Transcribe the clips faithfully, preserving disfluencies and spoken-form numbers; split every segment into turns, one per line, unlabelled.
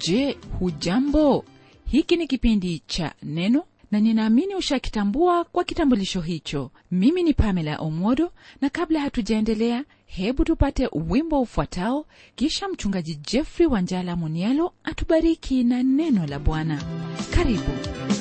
Je, hujambo? Hiki ni kipindi cha Neno na ninaamini ushakitambua kwa kitambulisho hicho. Mimi ni Pamela Omodo, na kabla hatujaendelea, hebu tupate wimbo ufuatao, kisha mchungaji Jeffrey Wanjala Munialo atubariki na neno la Bwana. Karibu.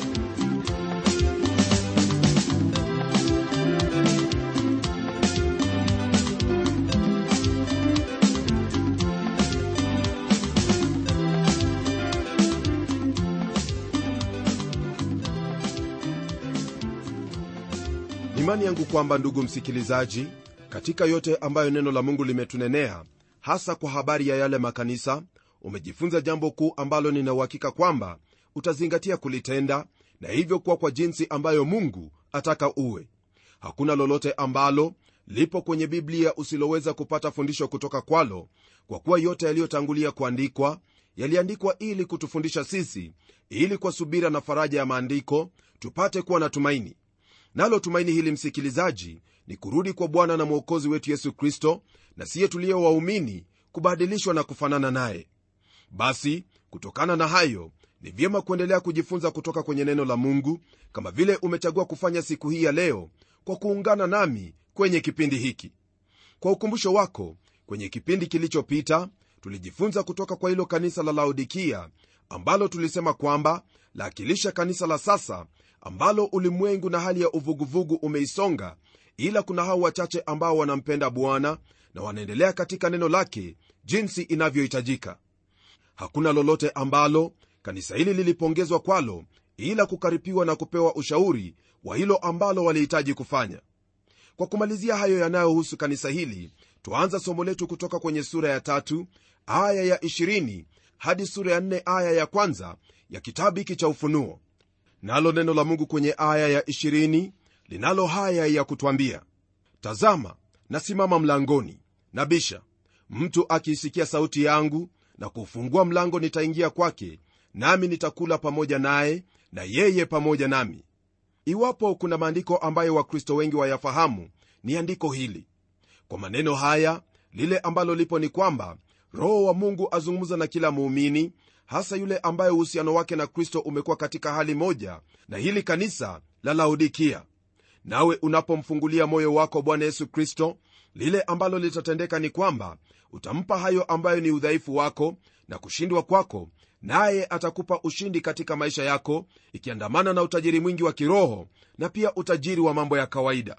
Imani yangu kwamba, ndugu msikilizaji, katika yote ambayo neno la Mungu limetunenea, hasa kwa habari ya yale makanisa, umejifunza jambo kuu ambalo nina uhakika kwamba utazingatia kulitenda, na hivyo kuwa kwa jinsi ambayo Mungu ataka uwe. Hakuna lolote ambalo lipo kwenye Biblia usiloweza kupata fundisho kutoka kwalo, kwa kuwa yote yaliyotangulia kuandikwa yaliandikwa ili kutufundisha sisi, ili kwa subira na faraja ya maandiko tupate kuwa na tumaini. Nalo tumaini hili, msikilizaji, ni kurudi kwa Bwana na Mwokozi wetu Yesu Kristo, na siye tulio waumini kubadilishwa na kufanana naye. Basi kutokana na hayo, ni vyema kuendelea kujifunza kutoka kwenye neno la Mungu, kama vile umechagua kufanya siku hii ya leo kwa kuungana nami kwenye kipindi hiki. Kwa ukumbusho wako, kwenye kipindi kilichopita tulijifunza kutoka kwa hilo kanisa la Laodikia, ambalo tulisema kwamba laakilisha kanisa la sasa, ambalo ulimwengu na hali ya uvuguvugu umeisonga, ila kuna hao wachache ambao wanampenda Bwana na wanaendelea katika neno lake jinsi inavyohitajika. Hakuna lolote ambalo kanisa hili lilipongezwa kwalo, ila kukaripiwa na kupewa ushauri wa hilo ambalo walihitaji kufanya. Kwa kumalizia hayo yanayohusu kanisa hili, tuanza somo letu kutoka kwenye sura ya tatu aya ya ishirini hadi sura ya nne aya ya kwanza ya kitabu hiki cha Ufunuo. Nalo neno la Mungu kwenye aya ya ishirini linalo haya ya kutwambia: tazama, nasimama mlangoni nabisha. Mtu akiisikia sauti yangu na kufungua mlango, nitaingia kwake, nami nitakula pamoja naye na yeye pamoja nami. Iwapo kuna maandiko ambayo Wakristo wengi wayafahamu, ni andiko hili. Kwa maneno haya, lile ambalo lipo ni kwamba Roho wa Mungu azungumza na kila muumini, hasa yule ambaye uhusiano wake na Kristo umekuwa katika hali moja na hili kanisa la Laodikia. Nawe unapomfungulia moyo wako Bwana Yesu Kristo, lile ambalo litatendeka ni kwamba utampa hayo ambayo ni udhaifu wako na kushindwa kwako, naye atakupa ushindi katika maisha yako, ikiandamana na utajiri mwingi wa kiroho na pia utajiri wa mambo ya kawaida.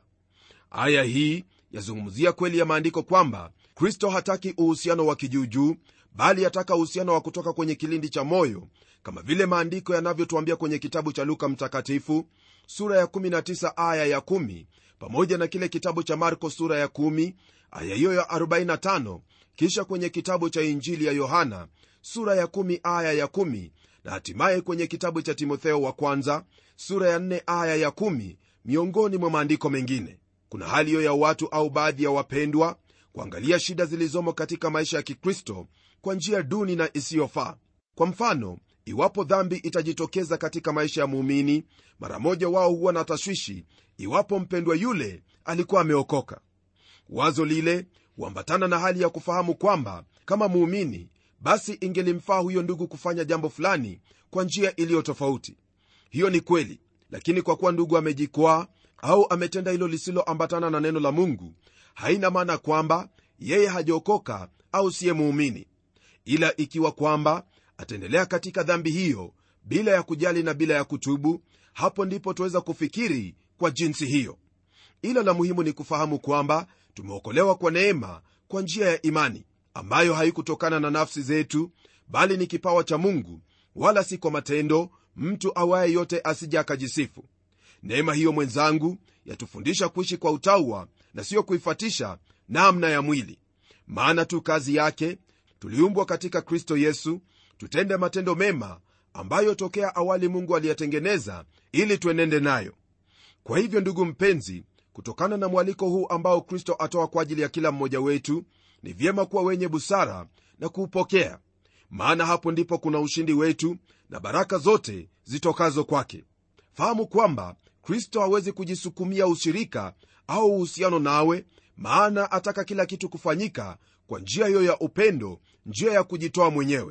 Aya hii yazungumzia kweli ya maandiko kwamba Kristo hataki uhusiano wa kijuujuu, bali ataka uhusiano wa kutoka kwenye kilindi cha moyo, kama vile maandiko yanavyotuambia kwenye kitabu cha Luka Mtakatifu sura ya kumi na tisa aya ya kumi, pamoja na kile kitabu cha Marko sura ya kumi aya hiyo ya arobaini na tano, kisha kwenye kitabu cha Injili ya Yohana sura ya kumi aya ya kumi, na hatimaye kwenye kitabu cha Timotheo wa kwanza sura ya nne aya ya kumi, miongoni mwa maandiko mengine. Kuna hali hiyo ya watu au baadhi ya wapendwa kuangalia shida zilizomo katika maisha ya Kikristo kwa njia duni na isiyofaa. Kwa mfano, iwapo dhambi itajitokeza katika maisha ya muumini, mara moja wao huwa na tashwishi iwapo mpendwa yule alikuwa ameokoka. Wazo lile huambatana na hali ya kufahamu kwamba kama muumini, basi ingelimfaa huyo ndugu kufanya jambo fulani kwa njia iliyo tofauti. Hiyo ni kweli, lakini kwa kuwa ndugu amejikwaa au ametenda hilo lisiloambatana na neno la Mungu, haina maana kwamba yeye hajaokoka au siye muumini. Ila ikiwa kwamba ataendelea katika dhambi hiyo bila ya kujali na bila ya kutubu, hapo ndipo tuweza kufikiri kwa jinsi hiyo. Ila la muhimu ni kufahamu kwamba tumeokolewa kwa neema kwa njia ya imani, ambayo haikutokana na nafsi zetu, bali ni kipawa cha Mungu, wala si kwa matendo, mtu awaye yote asije akajisifu. Neema hiyo, mwenzangu, yatufundisha kuishi kwa utaua na sio kuifatisha namna ya mwili. Maana tu kazi yake tuliumbwa katika Kristo Yesu tutende matendo mema ambayo tokea awali Mungu aliyatengeneza ili tuenende nayo. Kwa hivyo, ndugu mpenzi, kutokana na mwaliko huu ambao Kristo atoa kwa ajili ya kila mmoja wetu, ni vyema kuwa wenye busara na kuupokea, maana hapo ndipo kuna ushindi wetu na baraka zote zitokazo kwake. Fahamu kwamba Kristo hawezi kujisukumia ushirika au uhusiano nawe, maana ataka kila kitu kufanyika kwa njia hiyo ya upendo, njia ya kujitoa mwenyewe.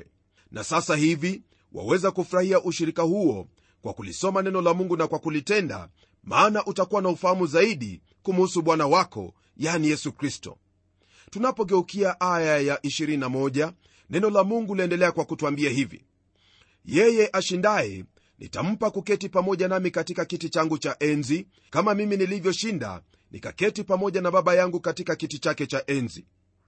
na sasa hivi waweza kufurahia ushirika huo kwa kulisoma neno la Mungu na kwa kulitenda, maana utakuwa na ufahamu zaidi kumuhusu Bwana wako, yani Yesu Kristo. Tunapogeukia aya ya ishirini na moja, neno la Mungu liendelea kwa kutuambia hivi: yeye ashindaye nitampa kuketi pamoja nami katika kiti changu cha enzi, kama mimi nilivyoshinda nikaketi pamoja na Baba yangu katika kiti chake cha enzi.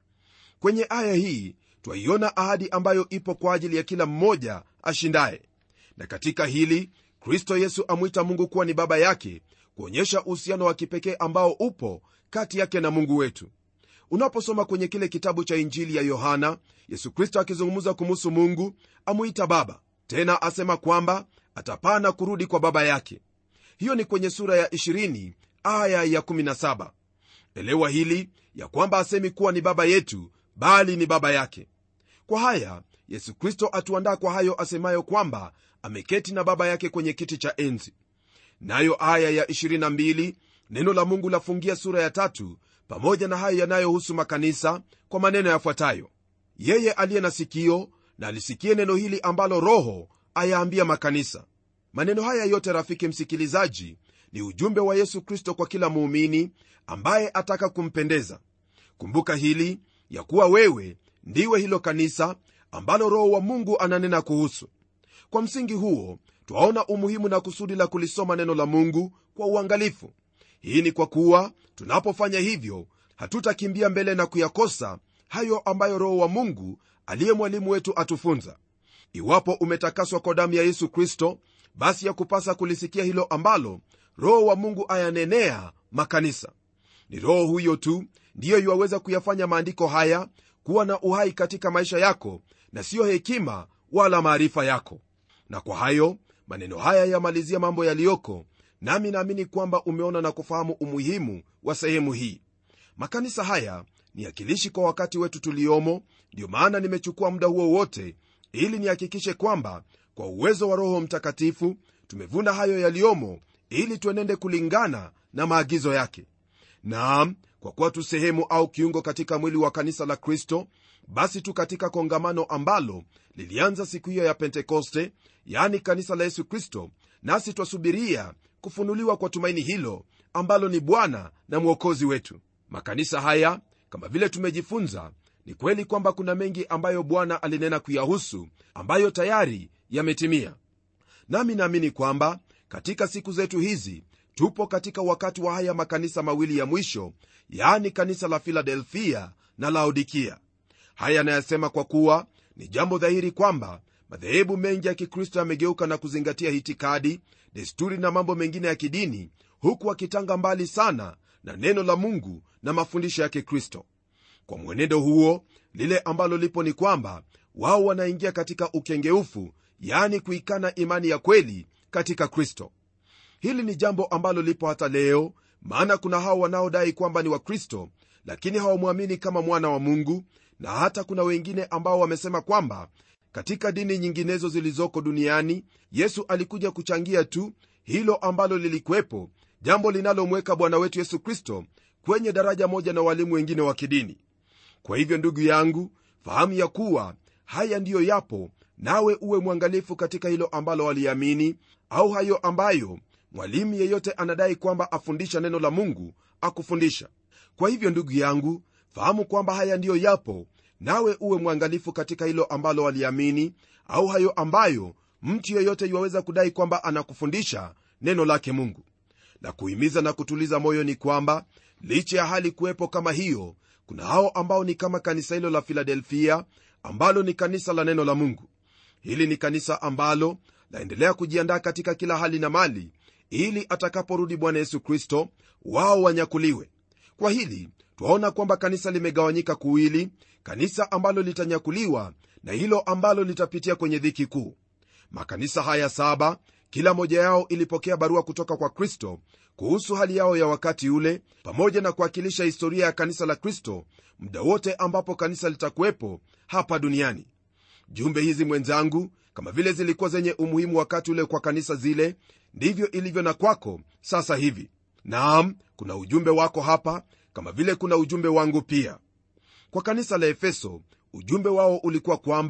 Kwenye aya hii twaiona ahadi ambayo ipo kwa ajili ya kila mmoja ashindaye, na katika hili Kristo Yesu amwita Mungu kuwa ni baba yake, kuonyesha uhusiano wa kipekee ambao upo kati yake na Mungu wetu. Unaposoma kwenye kile kitabu cha Injili ya Yohana, Yesu Kristo akizungumza kumuhusu Mungu amuita baba, tena asema kwamba atapaa na kurudi kwa baba yake. Hiyo ni kwenye sura ya ishirini aya ya kumi na saba. Elewa hili ya kwamba asemi kuwa ni baba yetu, bali ni baba yake. Kwa haya Yesu Kristo atuandaa kwa hayo asemayo kwamba ameketi na baba yake kwenye kiti cha enzi. Nayo aya ya ishirini na mbili, neno la Mungu lafungia sura ya tatu pamoja na hayo yanayohusu makanisa kwa maneno yafuatayo: yeye aliye na sikio na alisikie neno hili ambalo Roho ayaambia makanisa. Maneno haya yote, rafiki msikilizaji, ni ujumbe wa Yesu Kristo kwa kila muumini ambaye ataka kumpendeza. Kumbuka hili ya kuwa wewe ndiwe hilo kanisa ambalo Roho wa Mungu ananena kuhusu. Kwa msingi huo twaona umuhimu na kusudi la kulisoma neno la Mungu kwa uangalifu. Hii ni kwa kuwa tunapofanya hivyo hatutakimbia mbele na kuyakosa hayo ambayo Roho wa Mungu aliye mwalimu wetu atufunza. Iwapo umetakaswa kwa damu ya Yesu Kristo, basi ya kupasa kulisikia hilo ambalo Roho wa Mungu ayanenea makanisa. Ni Roho huyo tu ndiyo yuwaweza kuyafanya maandiko haya kuwa na uhai katika maisha yako, na siyo hekima wala maarifa yako. Na kwa hayo maneno haya yamalizia mambo yaliyoko, nami naamini kwamba umeona na kufahamu umuhimu wa sehemu hii. Makanisa haya ni akilishi kwa wakati wetu tuliomo, ndio maana nimechukua muda huo wote ili nihakikishe kwamba kwa uwezo wa Roho Mtakatifu tumevuna hayo yaliyomo, ili tuenende kulingana na maagizo yake. Naam, kwa kuwa tu sehemu au kiungo katika mwili wa kanisa la Kristo, basi tu katika kongamano ambalo lilianza siku hiyo ya Pentekoste, yani kanisa la Yesu Kristo, nasi twasubiria kufunuliwa kwa tumaini hilo ambalo ni Bwana na Mwokozi wetu. Makanisa haya, kama vile tumejifunza, ni kweli kwamba kuna mengi ambayo Bwana alinena kuyahusu ambayo tayari yametimia. Nami naamini kwamba katika siku zetu hizi tupo katika wakati wa haya makanisa mawili ya mwisho, yaani kanisa la Filadelfia na Laodikia. Haya nayasema kwa kuwa ni jambo dhahiri kwamba madhehebu mengi ya Kikristo yamegeuka na kuzingatia itikadi, desturi na mambo mengine ya kidini, huku wakitanga mbali sana na neno la Mungu na mafundisho ya Kikristo. Kwa mwenendo huo, lile ambalo lipo ni kwamba wao wanaingia katika ukengeufu, yaani kuikana imani ya kweli katika Kristo. Hili ni jambo ambalo lipo hata leo, maana kuna hao wanaodai kwamba ni Wakristo lakini hawamwamini kama mwana wa Mungu, na hata kuna wengine ambao wamesema kwamba katika dini nyinginezo zilizoko duniani Yesu alikuja kuchangia tu hilo ambalo lilikuwepo, jambo linalomweka Bwana wetu Yesu Kristo kwenye daraja moja na walimu wengine wa kidini. Kwa hivyo ndugu yangu, fahamu ya kuwa haya ndiyo yapo, nawe uwe mwangalifu katika hilo ambalo waliamini au hayo ambayo mwalimu yeyote anadai kwamba afundisha neno la Mungu akufundisha. Kwa hivyo ndugu yangu, fahamu kwamba haya ndiyo yapo, nawe uwe mwangalifu katika hilo ambalo waliamini au hayo ambayo mtu yeyote yuwaweza kudai kwamba anakufundisha neno lake Mungu. Na kuhimiza na kutuliza moyo ni kwamba licha ya hali kuwepo kama hiyo, kuna hao ambao ni kama kanisa hilo la Filadelfia ambalo ni kanisa la neno la Mungu. Hili ni kanisa ambalo laendelea kujiandaa katika kila hali na mali, ili atakaporudi Bwana Yesu Kristo wao wanyakuliwe. Kwa hili twaona kwamba kanisa limegawanyika kuwili, kanisa ambalo litanyakuliwa na hilo ambalo litapitia kwenye dhiki kuu. Makanisa haya saba, kila moja yao ilipokea barua kutoka kwa Kristo kuhusu hali yao ya wakati ule, pamoja na kuwakilisha historia ya kanisa la Kristo muda wote ambapo kanisa litakuwepo hapa duniani. Jumbe hizi mwenzangu, kama vile zilikuwa zenye umuhimu wakati ule kwa kanisa zile, ndivyo ilivyo na kwako sasa hivi. Naam, kuna ujumbe wako hapa kama vile kuna ujumbe wangu pia. Kwa kanisa la Efeso, ujumbe wao ulikuwa kwamba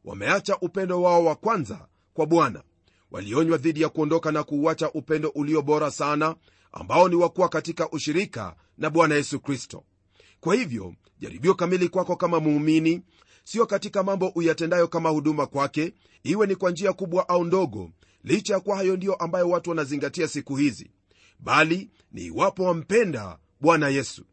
wameacha upendo wao wa kwanza kwa Bwana. Walionywa dhidi ya kuondoka na kuuacha upendo ulio bora sana, ambao ni wakuwa katika ushirika na Bwana Yesu Kristo. Kwa hivyo jaribio kamili kwako kama muumini sio katika mambo uyatendayo kama huduma kwake, iwe ni kwa njia kubwa au ndogo, licha ya kuwa hayo ndio ambayo watu wanazingatia siku hizi, bali ni iwapo wampenda Bwana Yesu.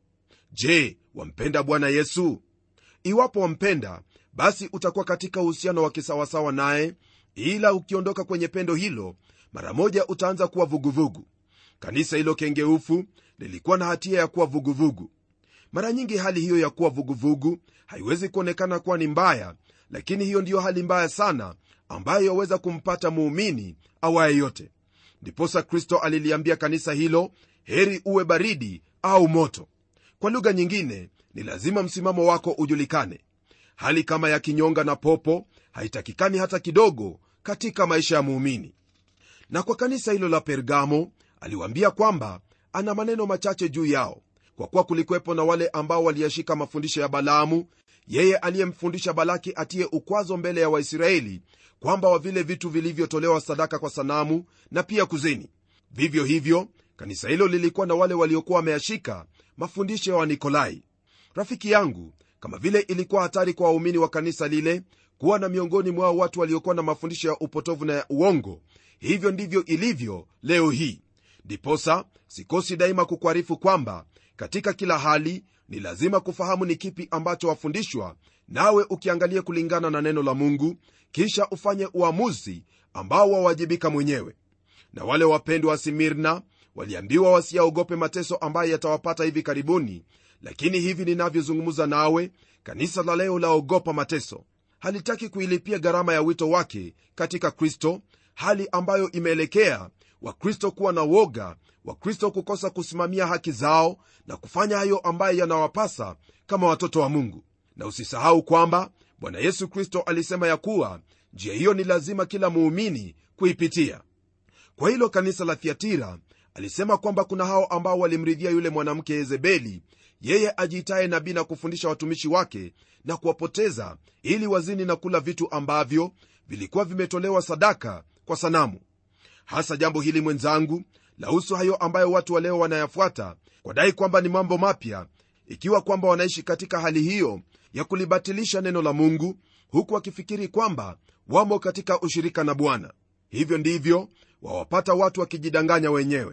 Je, wampenda Bwana Yesu? Iwapo wampenda, basi utakuwa katika uhusiano wa kisawasawa naye, ila ukiondoka kwenye pendo hilo, mara moja utaanza kuwa vuguvugu. Kanisa hilo kengeufu lilikuwa na hatia ya kuwa vuguvugu. Mara nyingi hali hiyo ya kuwa vuguvugu haiwezi kuonekana kuwa ni mbaya, lakini hiyo ndiyo hali mbaya sana ambayo yaweza kumpata muumini awaye yote. Ndiposa Kristo aliliambia kanisa hilo, heri uwe baridi au moto. Kwa lugha nyingine, ni lazima msimamo wako ujulikane. Hali kama ya kinyonga na popo haitakikani hata kidogo katika maisha ya muumini. Na kwa kanisa hilo la Pergamo aliwaambia kwamba ana maneno machache juu yao, kwa kuwa kulikuwepo na wale ambao waliyashika mafundisho ya Balaamu, yeye aliyemfundisha Balaki atie ukwazo mbele ya Waisraeli kwamba wa vile vitu vilivyotolewa sadaka kwa sanamu na pia kuzini. Vivyo hivyo kanisa hilo lilikuwa na wale waliokuwa wameyashika mafundisho ya Wanikolai. Rafiki yangu, kama vile ilikuwa hatari kwa waumini wa kanisa lile kuwa na miongoni mwao watu waliokuwa na mafundisho ya upotovu na ya uongo, hivyo ndivyo ilivyo leo hii. Ndiposa sikosi daima kukuarifu kwamba katika kila hali ni lazima kufahamu ni kipi ambacho wafundishwa, nawe ukiangalia kulingana na neno la Mungu, kisha ufanye uamuzi ambao wawajibika mwenyewe. Na wale wapendwa wa Smirna waliambiwa wasiyaogope mateso ambayo yatawapata hivi karibuni, lakini hivi ninavyozungumza nawe, kanisa la leo laogopa mateso. Halitaki kuilipia gharama ya wito wake katika Kristo, hali ambayo imeelekea Wakristo kuwa na woga, Wakristo kukosa kusimamia haki zao na kufanya hayo ambayo yanawapasa kama watoto wa Mungu. Na usisahau kwamba Bwana Yesu Kristo alisema ya kuwa njia hiyo ni lazima kila muumini kuipitia. Kwa hilo kanisa la Thiatira alisema kwamba kuna hao ambao walimridhia yule mwanamke Yezebeli, yeye ajiitaye nabii na kufundisha watumishi wake na kuwapoteza ili wazini na kula vitu ambavyo vilikuwa vimetolewa sadaka kwa sanamu. Hasa jambo hili mwenzangu lahusu hayo ambayo watu wa leo wanayafuata kwa dai kwamba ni mambo mapya, ikiwa kwamba wanaishi katika hali hiyo ya kulibatilisha neno la Mungu, huku wakifikiri kwamba wamo katika ushirika na Bwana. Hivyo ndivyo wawapata watu wakijidanganya wenyewe.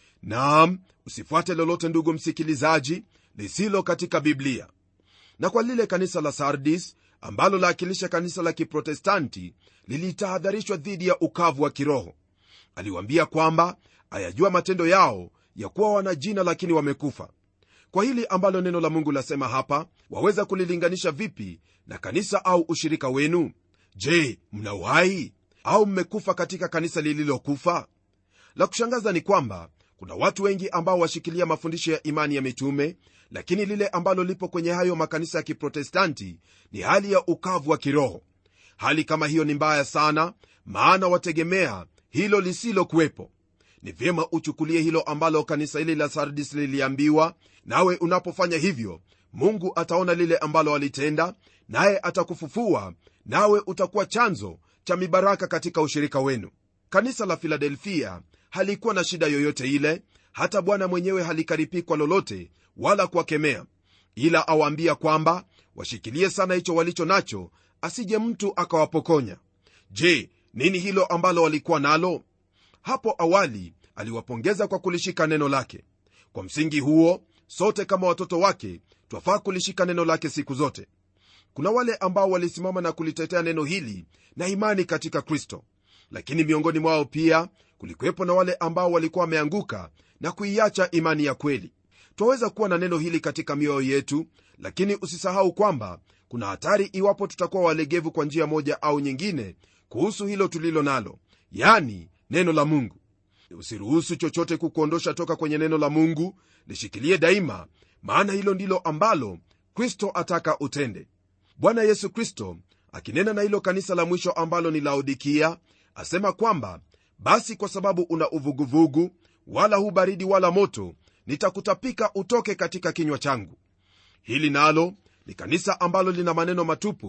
Naam, usifuate lolote ndugu msikilizaji lisilo katika Biblia. Na kwa lile kanisa la Sardis ambalo laakilisha kanisa la Kiprotestanti, lilitahadharishwa dhidi ya ukavu wa kiroho. Aliwaambia kwamba ayajua matendo yao ya kuwa wana jina lakini wamekufa. Kwa hili ambalo neno la Mungu lasema hapa, waweza kulilinganisha vipi na kanisa au ushirika wenu? Je, mna uhai au mmekufa katika kanisa lililokufa? La kushangaza ni kwamba kuna watu wengi ambao washikilia mafundisho ya imani ya mitume, lakini lile ambalo lipo kwenye hayo makanisa ya Kiprotestanti ni hali ya ukavu wa kiroho. Hali kama hiyo ni mbaya sana, maana wategemea hilo lisilo kuwepo. Ni vyema uchukulie hilo ambalo kanisa hili la Sardis liliambiwa, nawe unapofanya hivyo Mungu ataona lile ambalo alitenda, naye atakufufua, nawe utakuwa chanzo cha mibaraka katika ushirika wenu. Kanisa la Filadelfia halikuwa na shida yoyote ile, hata Bwana mwenyewe halikaripii kwa lolote wala kuwakemea, ila awaambia kwamba washikilie sana hicho walicho nacho, asije mtu akawapokonya. Je, nini hilo ambalo walikuwa nalo? Hapo awali aliwapongeza kwa kulishika neno lake. Kwa msingi huo, sote kama watoto wake twafaa kulishika neno lake siku zote. Kuna wale ambao walisimama na kulitetea neno hili na imani katika Kristo, lakini miongoni mwao pia kulikuwepo na wale ambao walikuwa wameanguka na kuiacha imani ya kweli. Twaweza kuwa na neno hili katika mioyo yetu, lakini usisahau kwamba kuna hatari iwapo tutakuwa walegevu kwa njia moja au nyingine kuhusu hilo tulilo nalo, yani neno la Mungu. Usiruhusu chochote kukuondosha toka kwenye neno la Mungu, lishikilie daima, maana hilo ndilo ambalo Kristo ataka utende. Bwana Yesu Kristo akinena na hilo kanisa la mwisho ambalo ni Laodikia, asema kwamba basi kwa sababu una uvuguvugu, wala hu baridi wala moto, nitakutapika utoke katika kinywa changu. Hili nalo ni kanisa ambalo lina maneno matupu,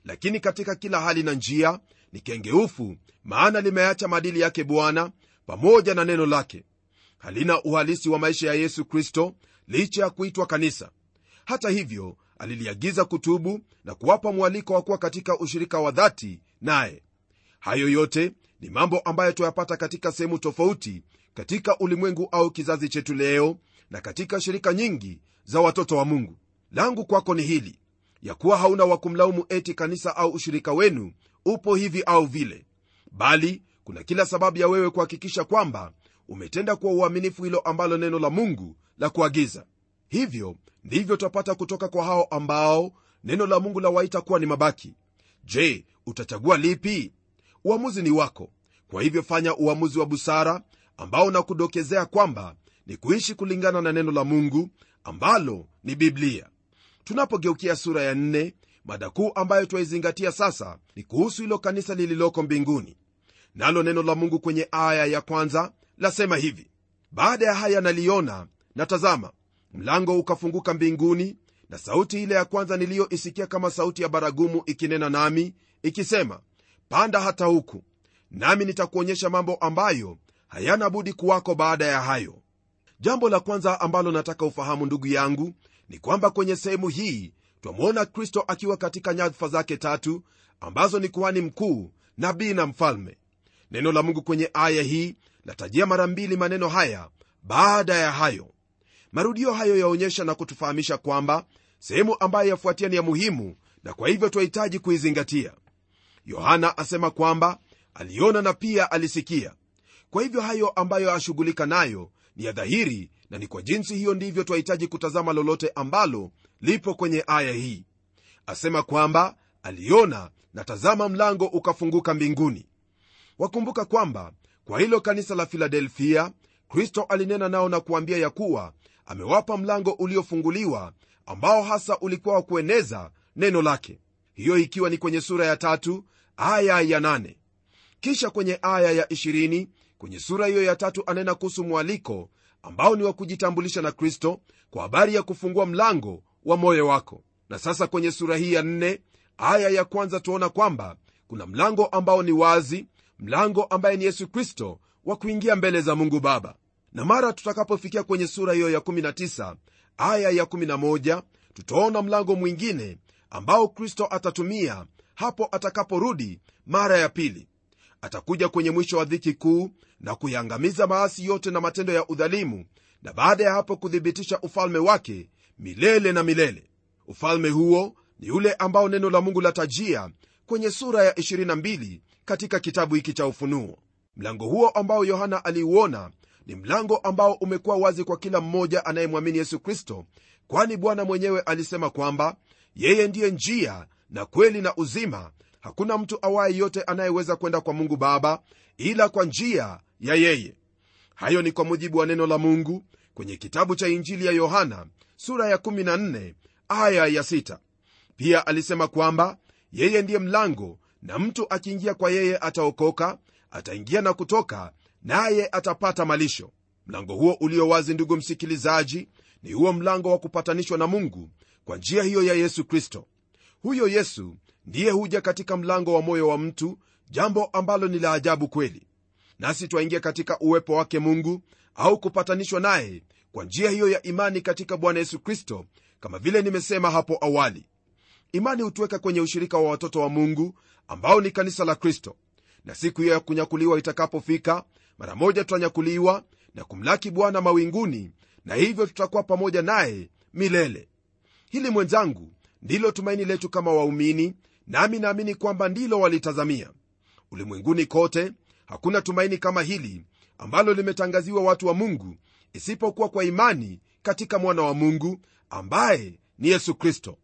lakini katika kila hali na njia ni kengeufu, maana limeacha maadili yake Bwana pamoja na neno lake. Halina uhalisi wa maisha ya Yesu Kristo licha ya kuitwa kanisa. Hata hivyo, aliliagiza kutubu na kuwapa mwaliko wa kuwa katika ushirika wa dhati naye. Hayo yote ni mambo ambayo tuyapata katika sehemu tofauti katika ulimwengu au kizazi chetu leo, na katika shirika nyingi za watoto wa Mungu. Langu kwako ni hili, ya kuwa hauna wa kumlaumu eti kanisa au ushirika wenu upo hivi au vile, bali kuna kila sababu ya wewe kuhakikisha kwamba umetenda kwa uaminifu hilo ambalo neno la Mungu la kuagiza. Hivyo ndivyo twapata kutoka kwa hao ambao neno la Mungu la waita kuwa ni mabaki. Je, utachagua lipi? Uamuzi ni wako. Kwa hivyo fanya uamuzi wa busara ambao nakudokezea kwamba ni kuishi kulingana na neno la Mungu ambalo ni Biblia. Tunapogeukia sura ya nne, mada kuu ambayo twaizingatia sasa ni kuhusu hilo kanisa lililoko mbinguni. Nalo neno la Mungu kwenye aya ya kwanza lasema hivi: baada ya haya naliona, na tazama, mlango ukafunguka mbinguni, na sauti ile ya kwanza niliyoisikia kama sauti ya baragumu ikinena nami ikisema, panda hata huku, nami nitakuonyesha mambo ambayo hayana budi kuwako baada ya hayo. Jambo la kwanza ambalo nataka ufahamu ndugu yangu ni kwamba kwenye sehemu hii twamwona Kristo akiwa katika nyadhifa zake tatu ambazo ni kuhani mkuu, nabii na mfalme. Neno la Mungu kwenye aya hii latajia mara mbili maneno haya, baada ya hayo. Marudio hayo yaonyesha na kutufahamisha kwamba sehemu ambayo yafuatia ni ya muhimu, na kwa hivyo twahitaji kuizingatia. Yohana asema kwamba aliona na pia alisikia. Kwa hivyo hayo ambayo ashughulika nayo ni ya dhahiri, na ni kwa jinsi hiyo ndivyo twahitaji kutazama lolote ambalo lipo kwenye aya hii. Asema kwamba aliona, na tazama, mlango ukafunguka mbinguni. Wakumbuka kwamba kwa hilo kanisa la Filadelfia, Kristo alinena nao na kuambia ya kuwa amewapa mlango uliofunguliwa ambao hasa ulikuwa wa kueneza neno lake. Hiyo ikiwa ni kwenye sura ya tatu aya ya nane. Kisha kwenye aya ya ishirini kwenye sura hiyo ya tatu anena kuhusu mwaliko ambao ni wa kujitambulisha na Kristo kwa habari ya kufungua mlango wa moyo wako. Na sasa kwenye sura hii ya nne aya ya kwanza tuona kwamba kuna mlango ambao ni wazi, mlango ambaye ni Yesu Kristo wa kuingia mbele za Mungu Baba. Na mara tutakapofikia kwenye sura hiyo ya kumi na tisa aya ya kumi na moja tutaona mlango mwingine ambao Kristo atatumia hapo atakaporudi mara ya pili. Atakuja kwenye mwisho wa dhiki kuu na kuiangamiza maasi yote na matendo ya udhalimu, na baada ya hapo kuthibitisha ufalme wake milele na milele. Ufalme huo ni ule ambao neno la Mungu latajia kwenye sura ya ishirini na mbili katika kitabu hiki cha Ufunuo. Mlango huo ambao Yohana aliuona ni mlango ambao umekuwa wazi kwa kila mmoja anayemwamini Yesu Kristo, kwani Bwana mwenyewe alisema kwamba yeye ndiye njia na kweli na uzima. Hakuna mtu awaye yote anayeweza kwenda kwa Mungu Baba ila kwa njia ya yeye. Hayo ni kwa mujibu wa neno la Mungu kwenye kitabu cha Injili ya Yohana sura ya kumi na nne aya ya sita. Pia alisema kwamba yeye ndiye mlango, na mtu akiingia kwa yeye ataokoka, ataingia na kutoka, naye atapata malisho. Mlango huo ulio wazi, ndugu msikilizaji, ni huo mlango wa kupatanishwa na Mungu kwa njia hiyo ya Yesu Kristo. Huyo Yesu ndiye huja katika mlango wa moyo wa mtu, jambo ambalo ni la ajabu kweli. Nasi twaingia katika uwepo wake Mungu au kupatanishwa naye kwa njia hiyo ya imani katika Bwana Yesu Kristo, kama vile nimesema hapo awali. Imani hutuweka kwenye ushirika wa watoto wa Mungu ambao ni kanisa la Kristo, na siku hiyo ya kunyakuliwa itakapofika, mara moja tutanyakuliwa na kumlaki Bwana mawinguni, na hivyo tutakuwa pamoja naye milele. Hili mwenzangu ndilo tumaini letu kama waumini, nami naamini kwamba ndilo walitazamia. Ulimwenguni kote hakuna tumaini kama hili ambalo limetangaziwa watu wa Mungu isipokuwa kwa imani katika mwana wa Mungu ambaye ni Yesu Kristo.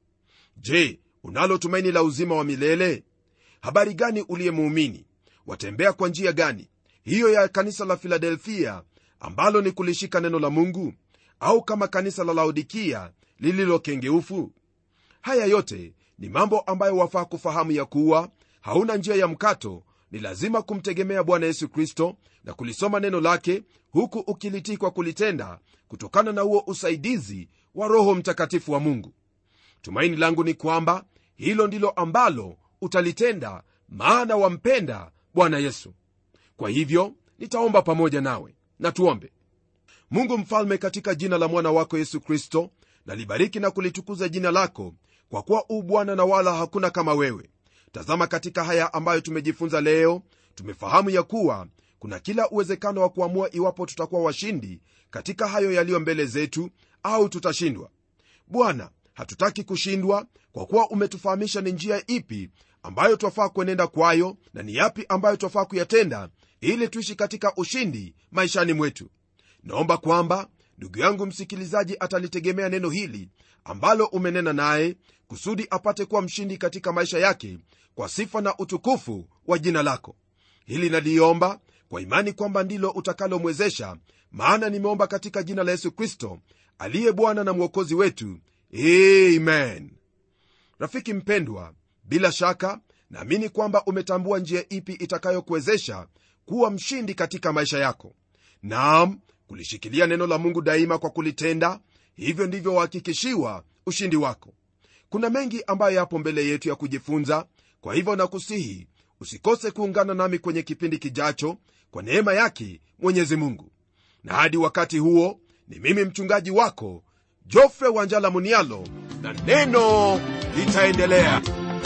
Je, unalo tumaini la uzima wa milele? Habari gani uliye muumini? Watembea kwa njia gani? Hiyo ya kanisa la Filadelfia ambalo ni kulishika neno la Mungu, au kama kanisa la Laodikia lililo kengeufu? Haya yote ni mambo ambayo wafaa kufahamu ya kuwa hauna njia ya mkato. Ni lazima kumtegemea Bwana Yesu Kristo na kulisoma neno lake, huku ukilitii kwa kulitenda, kutokana na huo usaidizi wa Roho Mtakatifu wa Mungu. Tumaini langu ni kwamba hilo ndilo ambalo utalitenda, maana wampenda Bwana Yesu. Kwa hivyo nitaomba pamoja nawe. Na tuombe. Mungu mfalme, katika jina la mwana wako Yesu Kristo, na libariki na kulitukuza jina lako, kwa kuwa u Bwana na wala hakuna kama wewe. Tazama, katika haya ambayo tumejifunza leo, tumefahamu ya kuwa kuna kila uwezekano wa kuamua iwapo tutakuwa washindi katika hayo yaliyo mbele zetu au tutashindwa. Bwana, hatutaki kushindwa, kwa kuwa umetufahamisha ni njia ipi ambayo twafaa kuenenda kwayo na ni yapi ambayo twafaa kuyatenda ili tuishi katika ushindi maishani mwetu. Naomba kwamba ndugu yangu msikilizaji atalitegemea neno hili ambalo umenena naye, kusudi apate kuwa mshindi katika maisha yake, kwa sifa na utukufu wa jina lako. Hili naliomba kwa imani kwamba ndilo utakalomwezesha, maana nimeomba katika jina la Yesu Kristo aliye Bwana na Mwokozi wetu. Amen. Rafiki mpendwa, bila shaka naamini kwamba umetambua njia ipi itakayokuwezesha kuwa mshindi katika maisha yako. Naam, kulishikilia neno la Mungu daima kwa kulitenda, hivyo ndivyo wahakikishiwa ushindi wako. Kuna mengi ambayo yapo mbele yetu ya kujifunza, kwa hivyo nakusihi usikose kuungana nami kwenye kipindi kijacho, kwa neema yake Mwenyezi Mungu. Na hadi wakati huo, ni mimi mchungaji wako Geoffrey Wanjala Munialo, na neno litaendelea.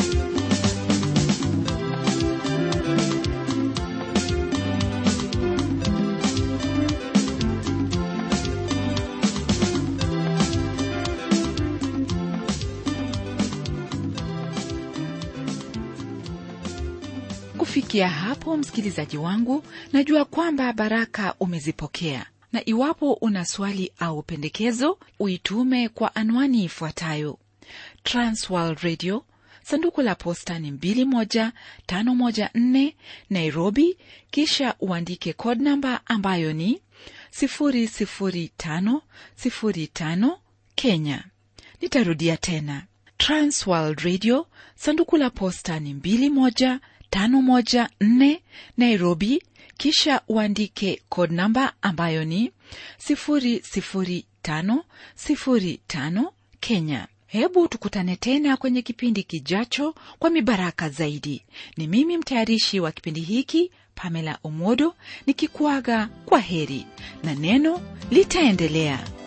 Kufikia hapo, msikilizaji wangu, najua kwamba baraka umezipokea. Na iwapo una swali au pendekezo, uitume kwa anwani ifuatayo: Transworld Radio, sanduku la posta ni mbili moja tano moja nne, Nairobi, kisha uandike code number ambayo ni sifuri sifuri tano sifuri tano, Kenya. Nitarudia tena: Transworld Radio, sanduku la posta ni mbili moja tano moja nne, Nairobi, kisha uandike code number ambayo ni sifuri sifuri tano sifuri tano, Kenya. Hebu tukutane tena kwenye kipindi kijacho kwa mibaraka zaidi. Ni mimi mtayarishi wa kipindi hiki, Pamela Omodo, nikikuaga kwa heri, na neno litaendelea.